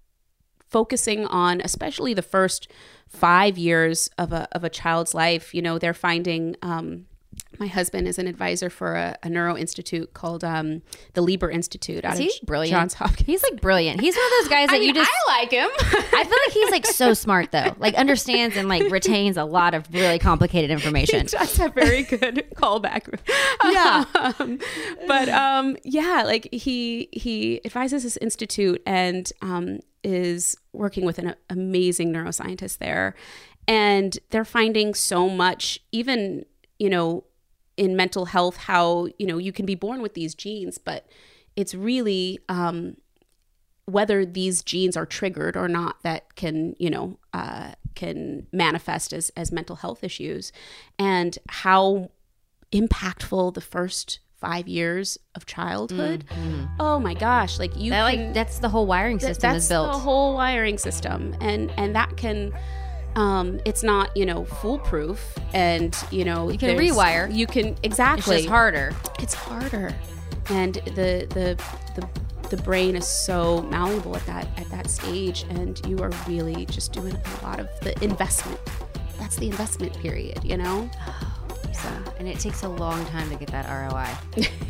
focusing on, especially the first five years of a, of a child's life, you know, they're finding, um, my husband is an advisor for a, a neuro institute called um, the Lieber Institute out Is of he J- brilliant? Johns Hopkins. He's like brilliant. He's one of those guys that I mean, you just. I like him. I feel like he's like so smart though. Like understands and like retains a lot of really complicated information. He does have very good callback. Yeah. Um, but um, yeah, like he he advises this institute and um, is working with an amazing neuroscientist there, and they're finding so much, even, you know, in mental health, how, you know, you can be born with these genes, but it's really um, whether these genes are triggered or not that can, you know, uh, can manifest as, as mental health issues, and how impactful the first five years of childhood. Mm-hmm. Oh my gosh. Like you that, can, like that's the whole wiring th- system that's is built. the whole wiring system. And, and that can, Um, it's not, you know, foolproof, and, you know, you can there's- rewire. You can exactly. It's just harder. It's harder, and the the the the brain is so malleable at that at that stage, and you are really just doing a lot of the investment. That's the investment period, you know. So, and it takes a long time to get that R O I.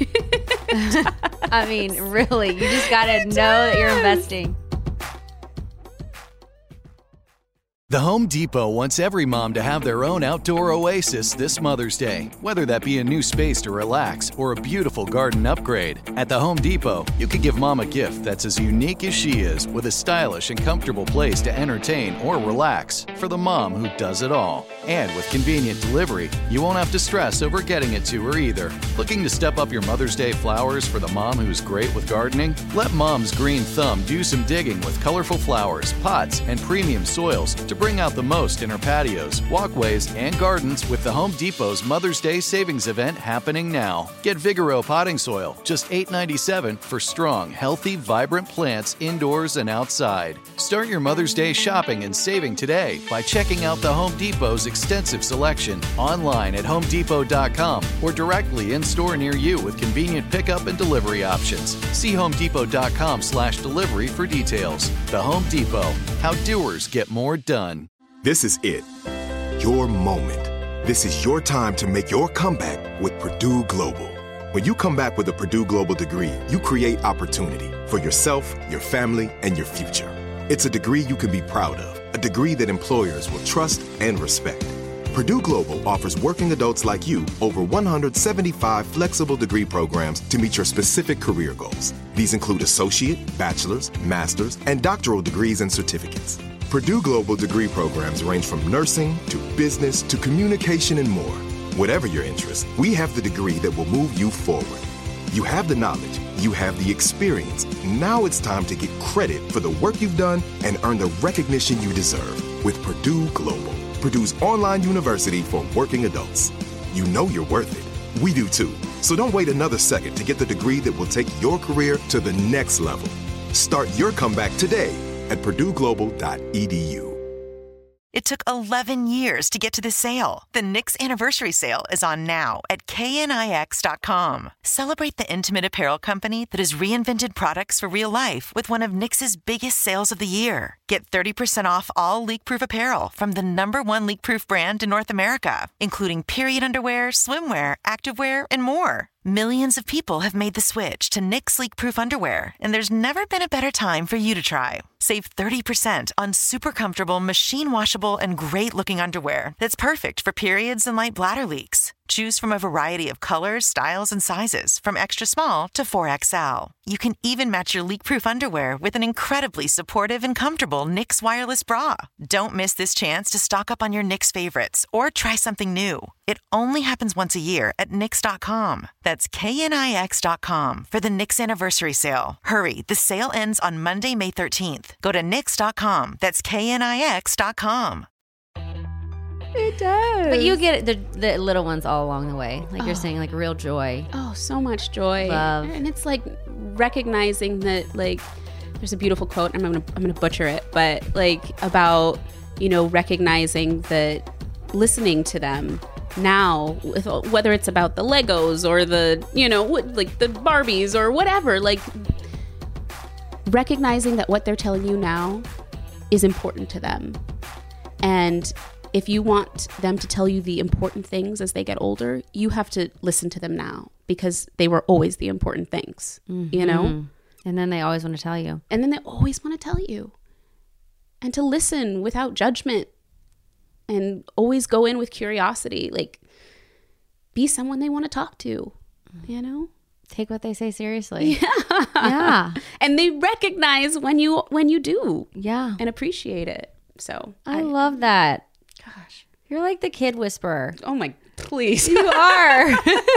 I mean, really, you just got to know that you're investing. The Home Depot wants every mom to have their own outdoor oasis this Mother's Day, whether that be a new space to relax or a beautiful garden upgrade. At the Home Depot, you can give mom a gift that's as unique as she is, with a stylish and comfortable place to entertain or relax for the mom who does it all. And with convenient delivery, you won't have to stress over getting it to her either. Looking to step up your Mother's Day flowers for the mom who's great with gardening? Let Mom's Green Thumb do some digging with colorful flowers, pots, and premium soils to bring out the most in her patios, walkways, and gardens with the Home Depot's Mother's Day Savings Event happening now. Get Vigoro potting soil, just eight dollars and ninety-seven cents for strong, healthy, vibrant plants indoors and outside. Start your Mother's Day shopping and saving today by checking out the Home Depot's extensive selection online at home depot dot com or directly in store near you with convenient pickup and delivery options. See home depot dot com slash delivery for details. The Home Depot, how doers get more done. This is it. Your moment. This is your time to make your comeback with Purdue Global. When you come back with a Purdue Global degree, you create opportunity for yourself, your family, and your future. It's a degree you can be proud of, a degree that employers will trust and respect. Purdue Global offers working adults like you over one hundred seventy-five flexible degree programs to meet your specific career goals. These include associate, bachelor's, master's, and doctoral degrees and certificates. Purdue Global degree programs range from nursing to business to communication and more. Whatever your interest, we have the degree that will move you forward. You have the knowledge, you have the experience. Now it's time to get credit for the work you've done and earn the recognition you deserve with Purdue Global, Purdue's online university for working adults. You know you're worth it. We do too. So don't wait another second to get the degree that will take your career to the next level. Start your comeback today at purdue global dot e d u. It took eleven years to get to this sale. The Knix Anniversary Sale is on now at K N I X dot com. Celebrate the intimate apparel company that has reinvented products for real life with one of Knix's biggest sales of the year. Get thirty percent off all leak-proof apparel from the number one leak-proof brand in North America, including period underwear, swimwear, activewear, and more. Millions of people have made the switch to Knix leak-proof underwear, and there's never been a better time for you to try. Save thirty percent on super comfortable, machine-washable, and great-looking underwear that's perfect for periods and light bladder leaks. Choose from a variety of colors, styles, and sizes, from extra small to four X L. You can even match your leak-proof underwear with an incredibly supportive and comfortable Knix wireless bra. Don't miss this chance to stock up on your Knix favorites or try something new. It only happens once a year at Knix dot com. That's K N I X dot com for the Knix Anniversary Sale. Hurry, the sale ends on Monday, May thirteenth. Go to Knix dot com. That's K N I X dot com. It does. But you get the the little ones all along the way. Like you're Oh. saying, like real joy. Oh, so much joy. Love. And it's like recognizing that, like, there's a beautiful quote, I'm gonna I'm gonna butcher it, but like about, you know, recognizing that, listening to them now, with, whether it's about the Legos or the, you know, what, like the Barbies or whatever, like recognizing that what they're telling you now is important to them. And if you want them to tell you the important things as they get older, you have to listen to them now, because they were always the important things, mm-hmm. you know? And then they always want to tell you. And then they always want to tell you. And to listen without judgment and always go in with curiosity. Like, be someone they want to talk to, you know? Take what they say seriously. Yeah. Yeah. And they recognize when you when you do. Yeah. And appreciate it. So I, I love that. Gosh. You're like the kid whisperer. Oh my, please. You are.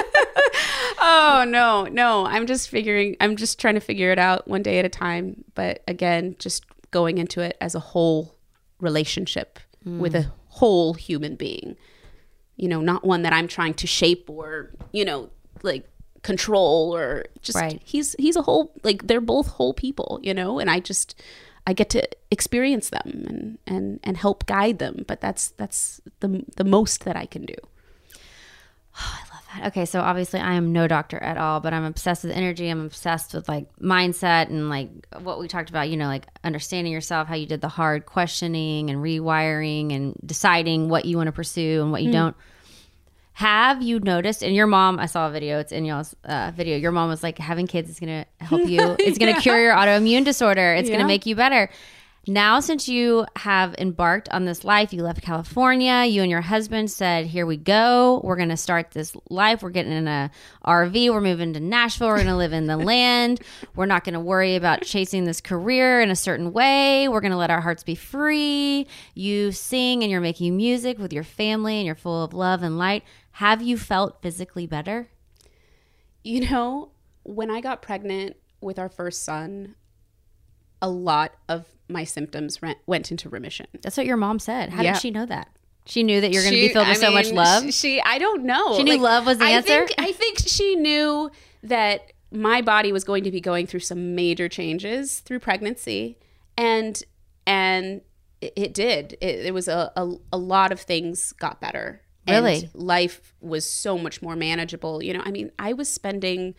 Oh, no, no. I'm just figuring, I'm just trying to figure it out one day at a time. But again, just going into it as a whole relationship mm. with a whole human being, you know, not one that I'm trying to shape or, you know, like control or just, right. he's, he's a whole, like they're both whole people, you know, and I just, I get to experience them and, and, and help guide them. But that's, that's the, the most that I can do. Oh, I love that. Okay, so obviously I am no doctor at all, but I'm obsessed with energy. I'm obsessed with like mindset and like what we talked about, you know, like understanding yourself, how you did the hard questioning and rewiring and deciding what you want to pursue and what you mm. don't. Have you noticed, and your mom, I saw a video, it's in y'all's uh, video, your mom was like, having kids is going to help you. It's going to yeah. cure your autoimmune disorder. It's yeah. going to make you better. Now, since you have embarked on this life, you left California, you and your husband said, here we go. We're going to start this life. We're getting in a R V. We're moving to Nashville. We're going to live in the land. We're not going to worry about chasing this career in a certain way. We're going to let our hearts be free. You sing and you're making music with your family and you're full of love and light. Have you felt physically better? You know, when I got pregnant with our first son, a lot of my symptoms went, went into remission. That's what your mom said. How yeah. did she know that? She knew that you're going to She- be filled with I so much mean, love? She, I don't know. She knew love was the I answer? Think, I think she knew that my body was going to be going through some major changes through pregnancy, and and it, it did. It, it was a, a a lot of things got better. Really? And life was so much more manageable. You know, I mean, I was spending,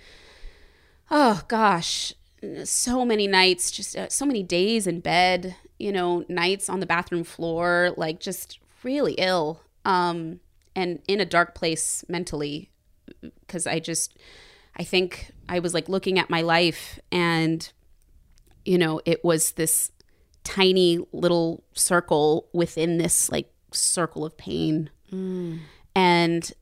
oh gosh, so many nights, just uh, so many days in bed, you know, nights on the bathroom floor, like just really ill, um, and in a dark place mentally, because I just, I think I was like looking at my life and, you know, it was this tiny little circle within this like circle of pain. Mm. And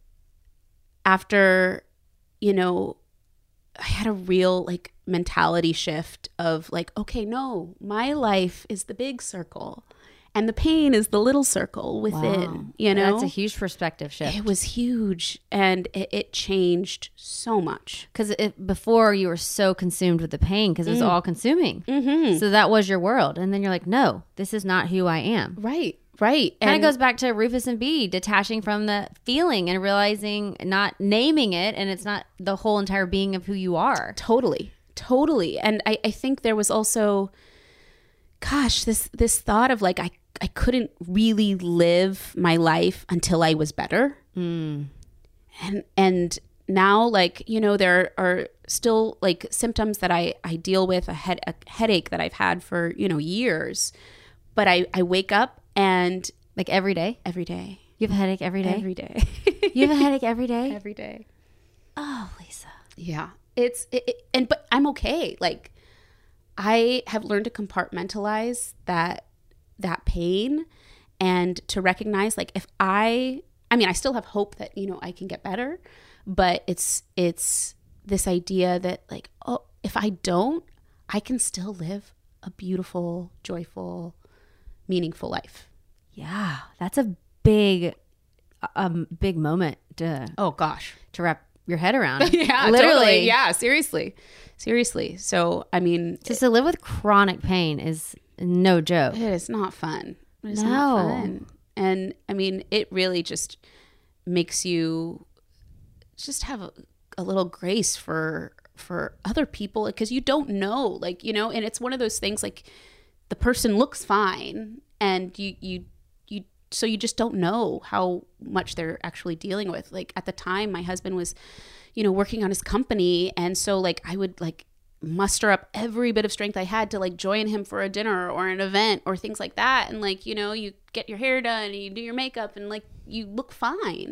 after, you know, I had a real like mentality shift of like, okay, no, my life is the big circle and the pain is the little circle within, Wow. you know? That's a huge perspective shift. It was huge, and it, it changed so much. Because before you were so consumed with the pain because it was Mm. all consuming. Mm-hmm. So that was your world. And then you're like, no, this is not who I am. Right, right. Kind of And- goes back to Rufus and Bee, detaching from the feeling and realizing, not naming it, and it's not the whole entire being of who you are. Totally, totally. And I, I think there was also, gosh, this this thought of like I, I couldn't really live my life until I was better. Mm. And and now, like, you know, there are still like symptoms that I, I deal with, a head a headache that I've had for, you know, years. But I, I wake up and Like every day? every day. You have a headache every day? Every day. You have a headache every day? Every day. Oh, Lisa. Yeah. It's it, it, and but I'm okay. Like I have learned to compartmentalize that that pain and to recognize like if I I mean I still have hope that, you know, I can get better, but it's it's this idea that like, oh, if I don't, I can still live a beautiful, joyful, meaningful life. Yeah, that's a big, um, big moment to Oh gosh. to wrap your head around. Yeah, literally. totally. Yeah, seriously. Seriously. So, I mean, Just to live with chronic pain is no joke. it is not fun. It's No. not fun. And I mean, it really just makes you just have a, a little grace for for other people because you don't know, like, you know, and it's one of those things like the person looks fine and you you you so you just don't know how much they're actually dealing with. Like at the time my husband was, you know, working on his company, and so like I would like muster up every bit of strength I had to like join him for a dinner or an event or things like that, and like, you know, you get your hair done and you do your makeup and like you look fine,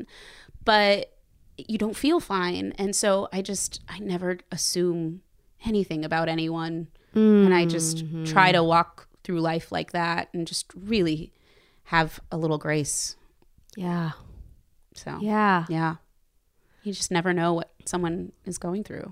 but you don't feel fine. And so I just I never assume anything about anyone, mm-hmm. and I just try to walk through life like that and just really have a little grace. Yeah. So Yeah. yeah, you just never know what someone is going through.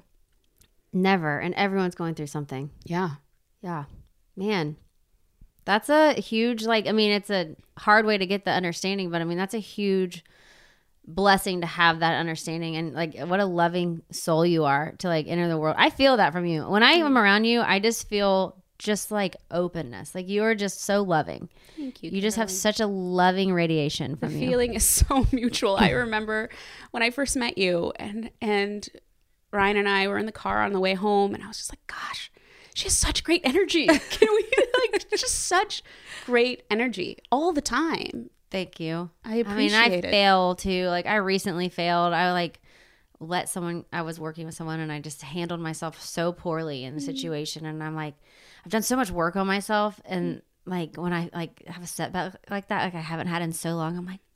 Never. And everyone's going through something. Yeah. Yeah. Man. That's a huge, like, I mean, it's a hard way to get the understanding, but I mean, that's a huge blessing to have that understanding. And like, what a loving soul you are to like enter the world. I feel that from you. When I am around you, I just feel just like openness. Like you are just so loving. Thank you. You just have Caroline. such a loving radiation from The you. feeling is so mutual. I remember when I first met you, and and Ryan and I were in the car on the way home, and I was just like, gosh, she has such great energy. Can we like just such great energy all the time? Thank you. I appreciate I mean, I it. fail too. Like I recently failed. I like let someone, I was working with someone and I just handled myself so poorly in the Mm-hmm. situation. And I'm like, I've done so much work on myself. And like when I like have a setback like that, like I haven't had in so long, I'm like,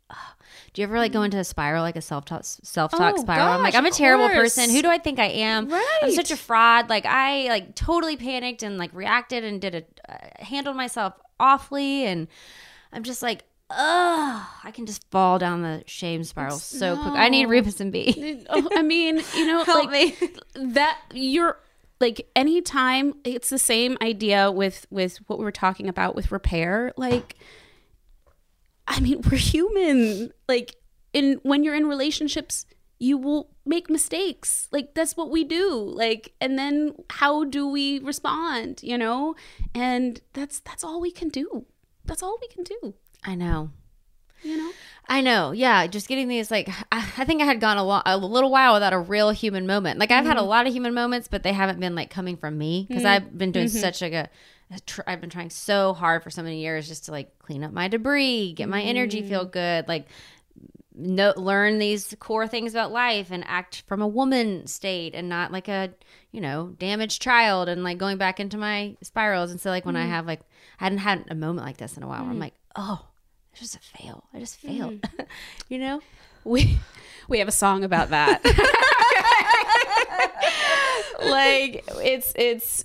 Do you ever like go into a spiral, like a self-talk, self-talk Oh, spiral? I'm like, gosh, I'm a of terrible course. person. Who do I think I am? Right. I'm such a fraud. Like I like totally panicked and like reacted and did a uh, handled myself awfully, and I'm just like, ugh, I can just fall down the shame spiral so quick. I need Rufus and B. Oh, I mean, you know, Help like me. that you're like anytime it's the same idea with with what we were talking about with repair. Like, I mean, we're human. Like, in when you're in relationships, you will make mistakes. Like, that's what we do. Like, and then how do we respond? You know, and that's that's all we can do. That's all we can do. I know. You know. I know. Yeah. Just getting these, like, I, I think I had gone a, lo- a little while without a real human moment. Like, I've had a lot of human moments, but they haven't been like coming from me because I've been doing such like a, a tr- I've been trying so hard for so many years just to like clean up my debris, get my energy feel good, like no, learn these core things about life and act from a woman state and not like a, you know, damaged child and like going back into my spirals. And so like when I have like, I hadn't had a moment like this in a while where I'm like, oh, it's just a fail. I just failed. You know? We we have a song about that. Like it's it's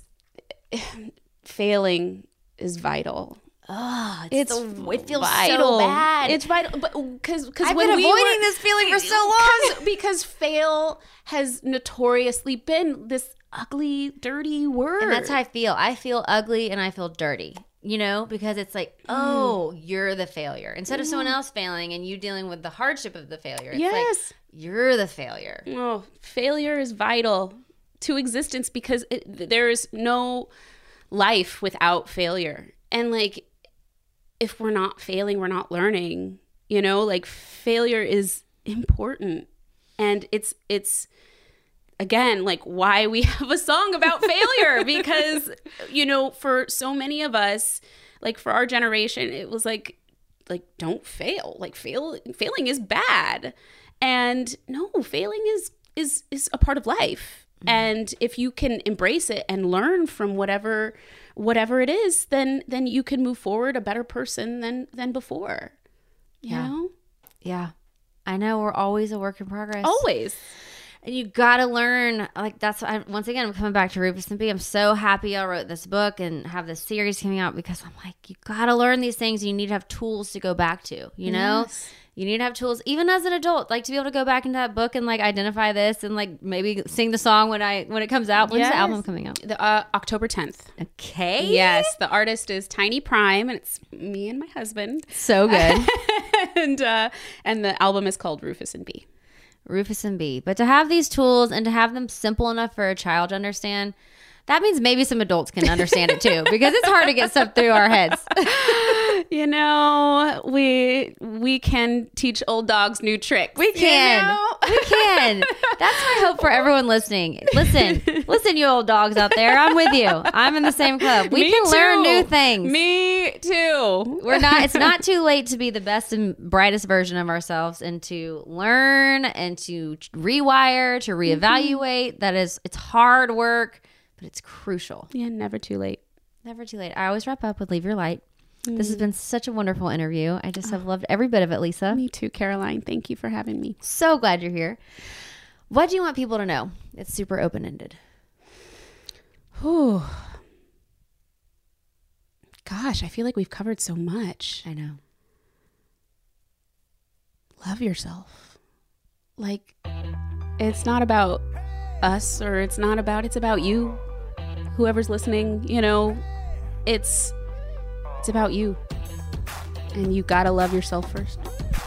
failing is vital. Oh, it's, It's the, it feels vital. so bad. It's vital, but because because I've when been we avoiding were- this feeling for so long. Because, because fail has notoriously been this ugly, dirty word. And that's how I feel. I feel ugly and I feel dirty, you know, because it's like, oh, you're the failure. Instead of someone else failing and you dealing with the hardship of the failure. It's Yes. like, you're the failure. Oh, failure is vital to existence because it, there is no life without failure. And like, if we're not failing, we're not learning, you know, like failure is important. And it's, it's, again, like why we have a song about failure because, you know, for so many of us, like for our generation, it was like, like, don't fail, like fail, failing is bad. And no, failing is, is, is a part of life. Mm-hmm. And if you can embrace it and learn from whatever, whatever it is, then, then you can move forward a better person than, than before. You Yeah. know? Yeah. I know we're always a work in progress. Always. And you got to learn, like that's, I, once again, I'm coming back to Rufus and B. I'm so happy I wrote this book and have this series coming out because I'm like, you got to learn these things. You need to have tools to go back to, you know? Yes. You need to have tools, even as an adult, like to be able to go back into that book and like identify this and like maybe sing the song when I when it comes out. When's Yes. the album coming out? The, uh, October tenth. Okay. Yes, the artist is Tiny Prime, and it's me and my husband. So good. and uh, and the album is called Rufus and B. Rufus and B. But to have these tools and to have them simple enough for a child to understand, that means maybe some adults can understand it too, because it's hard to get stuff through our heads. You know, we we can teach old dogs new tricks. We can. You know? We can. That's my hope for everyone listening. Listen, listen, you old dogs out there. I'm with you. I'm in the same club. We Me can learn too. new things. Me too. We're not. It's not too late to be the best and brightest version of ourselves, and to learn and to rewire, to reevaluate. Mm-hmm. That is, it's hard work, but it's crucial. Yeah, never too late. Never too late. I always wrap up with "Leave Your Light." Mm. This has been such a wonderful interview. I just have loved every bit of it, Lisa. Me too, Caroline. Thank you for having me. So glad you're here. What do you want people to know? It's super open-ended. Whew. Gosh, I feel like we've covered so much. I know. Love yourself. Like, it's not about us, or it's not about, it's about you. Whoever's listening, you know, it's it's about you. And you gotta love yourself first.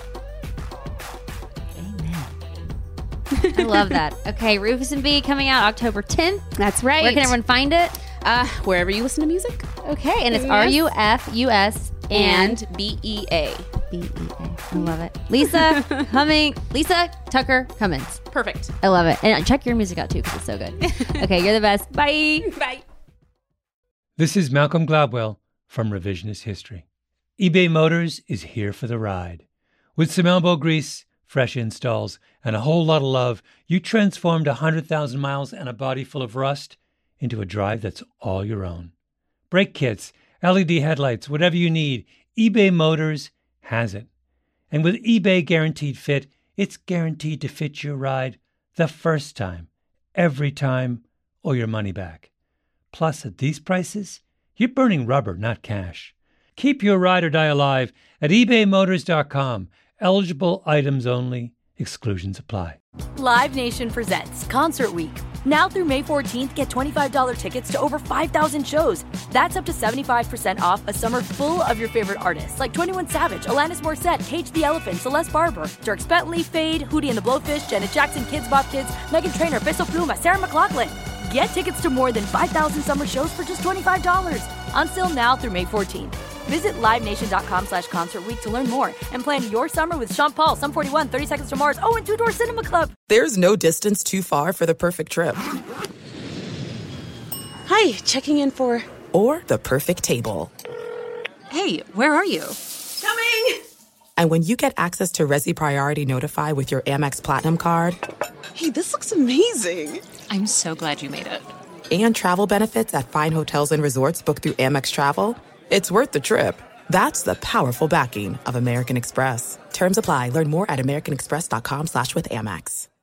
I love that. Okay, Rufus and B coming out October tenth. That's right. Where can everyone find it? Uh, wherever you listen to music. Okay, and it's Yes. R U F U S and And B E A. B E A. I love it. Lisa Cumming, Lisa Tucker Cummins. Perfect. I love it. And check your music out too, because it's so good. Okay, you're the best. Bye. Bye. This is Malcolm Gladwell from Revisionist History. eBay Motors is here for the ride. With some elbow grease, fresh installs, and a whole lot of love, you transformed one hundred thousand miles and a body full of rust into a drive that's all your own. Brake kits, L E D headlights, whatever you need, eBay Motors has it. And with eBay Guaranteed Fit, it's guaranteed to fit your ride the first time, every time, or your money back. Plus, at these prices, you're burning rubber, not cash. Keep your ride or die alive at ebay motors dot com. Eligible items only. Exclusions apply. Live Nation presents Concert Week. Now through May fourteenth, get twenty-five dollars tickets to over five thousand shows. That's up to seventy-five percent off a summer full of your favorite artists like twenty-one Savage, Alanis Morissette, Cage the Elephant, Celeste Barber, Dierks Bentley, Fade, Hootie and the Blowfish, Janet Jackson, Kids Bop Kids, Meghan Trainor, Peso Pluma, Sarah McLachlan. Get tickets to more than five thousand summer shows for just twenty-five dollars. Until now through May fourteenth. Visit livenation.com slash concert week to learn more and plan your summer with Sean Paul, Sum forty-one, thirty Seconds to Mars, oh, and Two Door Cinema Club. There's no distance too far for the perfect trip. Hi, checking in for... Or the perfect table. Hey, where are you? Coming! And when you get access to Resi Priority Notify with your Amex Platinum card... Hey, this looks amazing. I'm so glad you made it. And travel benefits at fine hotels and resorts booked through Amex Travel... It's worth the trip. That's the powerful backing of American Express. Terms apply. Learn more at americanexpress.com slash with Amex.